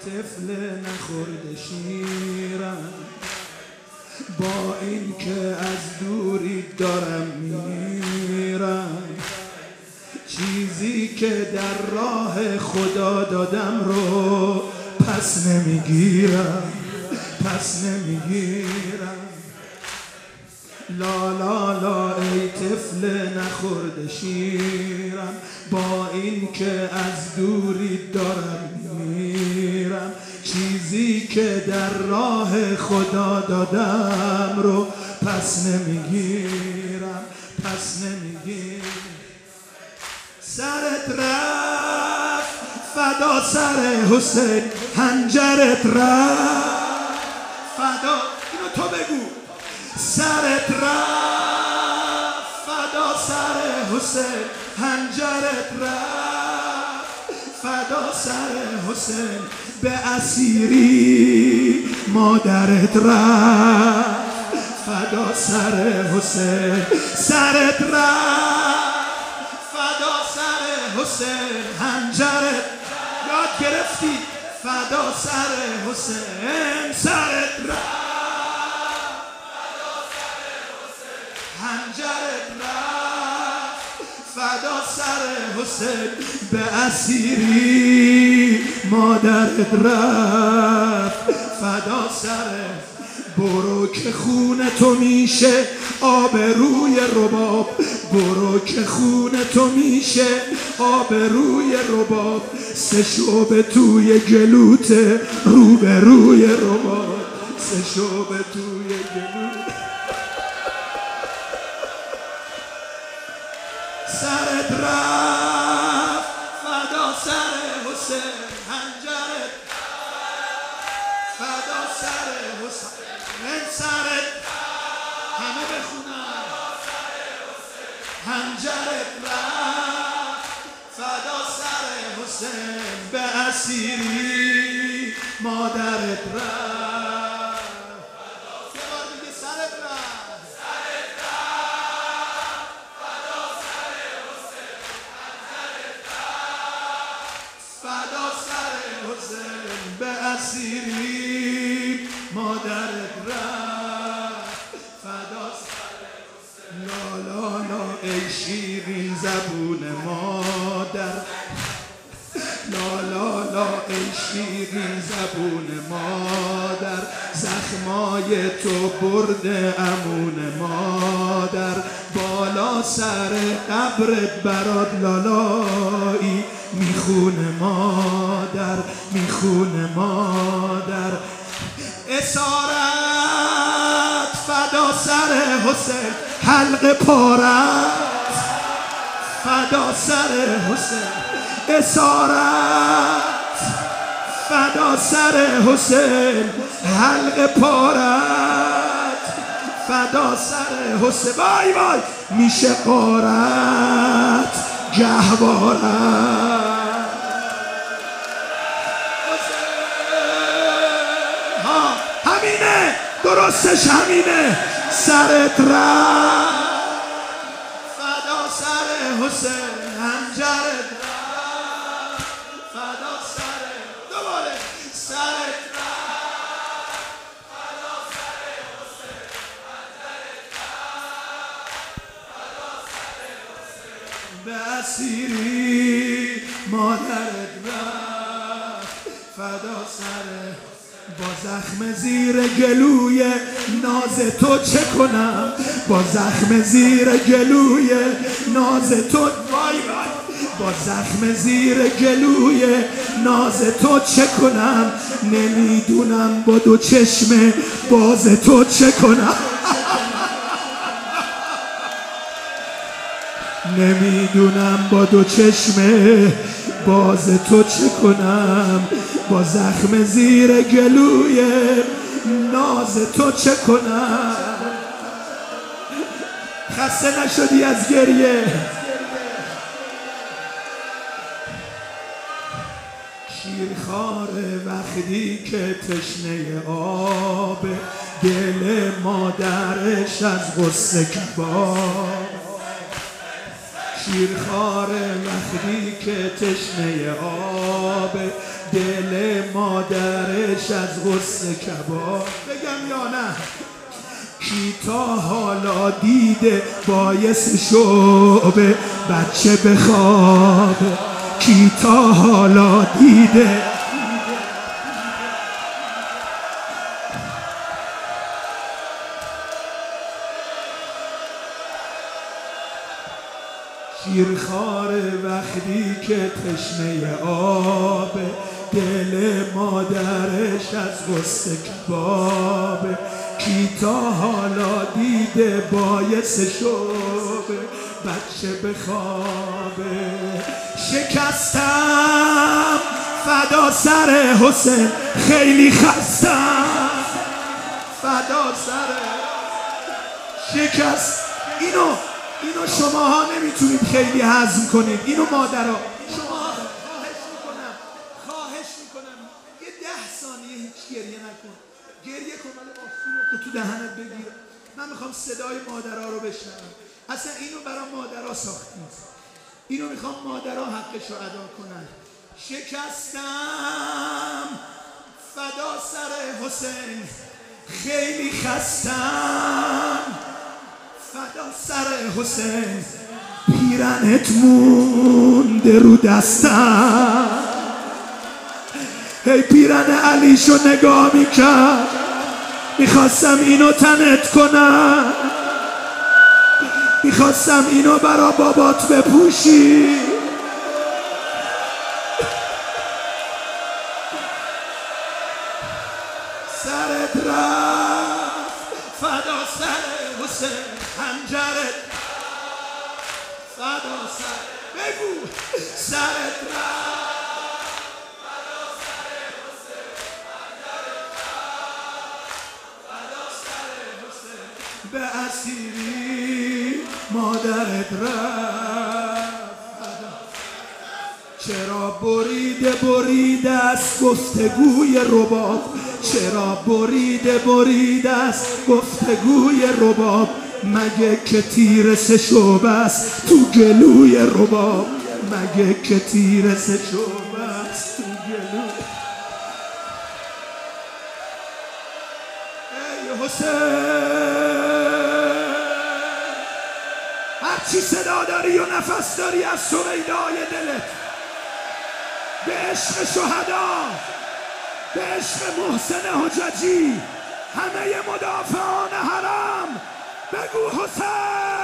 طفل نخورده شیرم، با این که از دوری دارم میرم، چیزی که در راه خدا دادم رو پس نمیگیرم، پس نمیگیرم. لا لا لا ای طفل نخورده شیرم، با این که از دوری دارم میرم، چیزی که در راه خدا دادم رو پس نمیگیرم، پس نمیگیرم. سرت رفت فدا سر حسین، هنجرت رفت فدا، اینو تو بگو. سرت رفت فدا سر حسین، هنجرت رفت فدا سر حسین، به اسیری مادرت رفت فدا سر حسین. سرت رفت فدا سر حسین، هنجرت یاد گرفتی فدا سر حسین. سرت رفت هنجرت رفت فدا سر حسین، به اسیری مادرت رفت فدا سر. برو که خون تو میشه آب روی رباب، برو که خون تو میشه آب روی رباب، سه شعبه توی گلوت رو به روی رباب، سه شعبه توی گلوت. سرت رفت فدا سر حسین، هنجرت فدا سر حسین. سرت همه بخونن، هنجرت رفت فدا سر حسین، به اسیری مادرت رفت. یه بار دیگه سرت رفت، سرت رفت فدا سر حسین، هنجرت رفت فدا سر حسین، به اسیری مادرت رفت فدا سر حسین. لا لا لا ای شیرین زبون مادر، لا لا لا ای شیرین زبون مادر، زخمای تو برده امون مادر، بالا سر قبرت برات لالایی میخونه مادر، میخونه مادر. اسارت فدا سر حسین، حلق پارت فدا سر حسین، اسارت فدا سر حسین، حلق پارت فدا سر حسین. وای وای میشه قارت گهوارت. همینه درستش همینه. سرت رفت فدا سر حسین، هنجرت رفت فدا سر. دوباره سرت رفت فدا سر حسین، هنجرت رفت فدا سر حسین، به اسیری مادرت رفت فدا سر. با زخم زیر گلوی ناز تو چه کنم، با زخم زیر گلوی ناز تو، وای وای، با زخم زیر گلوی ناز تو چه کنم، نمیدونم با دو چشم باز تو چه کنم. نمیدونم با دو چشم باز تو چه کنم، با زخم زیر گلوی ناز تو چه کنم. خسته نشدی از گریه؟ شیرخواره وقتی که تشنه آب، دل مادرش از غصه کباب. شیرخواره وقتی که تشنه آب، دل مادرش از غصه کباب. بگم یا نه؟ کی تا حالا دیده باعث شعبه بچه بخوابه؟ کی تا حالا دیده؟ شیرخواره وقتی که تشنه آبه، دل مادرش از غصه کبابه. کی تا حالا دیده باعث شعبه بچه بخوابه؟ شکستم فدا سر حسین، خیلی خستم فدا سر شکست. اینو شماها نمیتونید خیلی هضم کنید. اینو مادرها شما خواهش میکنم یه 10 ثانیه هیچ گریه نکن. گریه کن ولی آسون تو دهنت بگیر. من میخوام صدای مادرها رو بشنوم. اصلا اینو برای مادرها ساختیم. اینو میخوام مادرها حقش رو ادا کنن. شکستم فدا سر حسین، خیلی خستم فدا سر حسین. پیرنت مونده رو دستم، هی پیرن علیشو نگاه میکرد، میخواستم اینو تنت کنم، میخواستم اینو برا بابات بپوشی. سرت رفت فدا سر حسین، حنجرت فدا سر، بگو سرت رفت فدا سر حسین، حنجرت فدا سر حسین. به اسیری مادرت رفت، چرا بریده است گفتگوی رباب، چرا بریده است گفتگوی رباب. مگه که تیر سه شعبه است تو گلوی رباب، مگه که تیر سه شعبه است تو گلوی. ای حسین، هرچی صدا داری و نفس داری از سویدای دلت، به عشق شهدا، به عشق محسن حججی، همه مدافعان حرم، بگو حسین.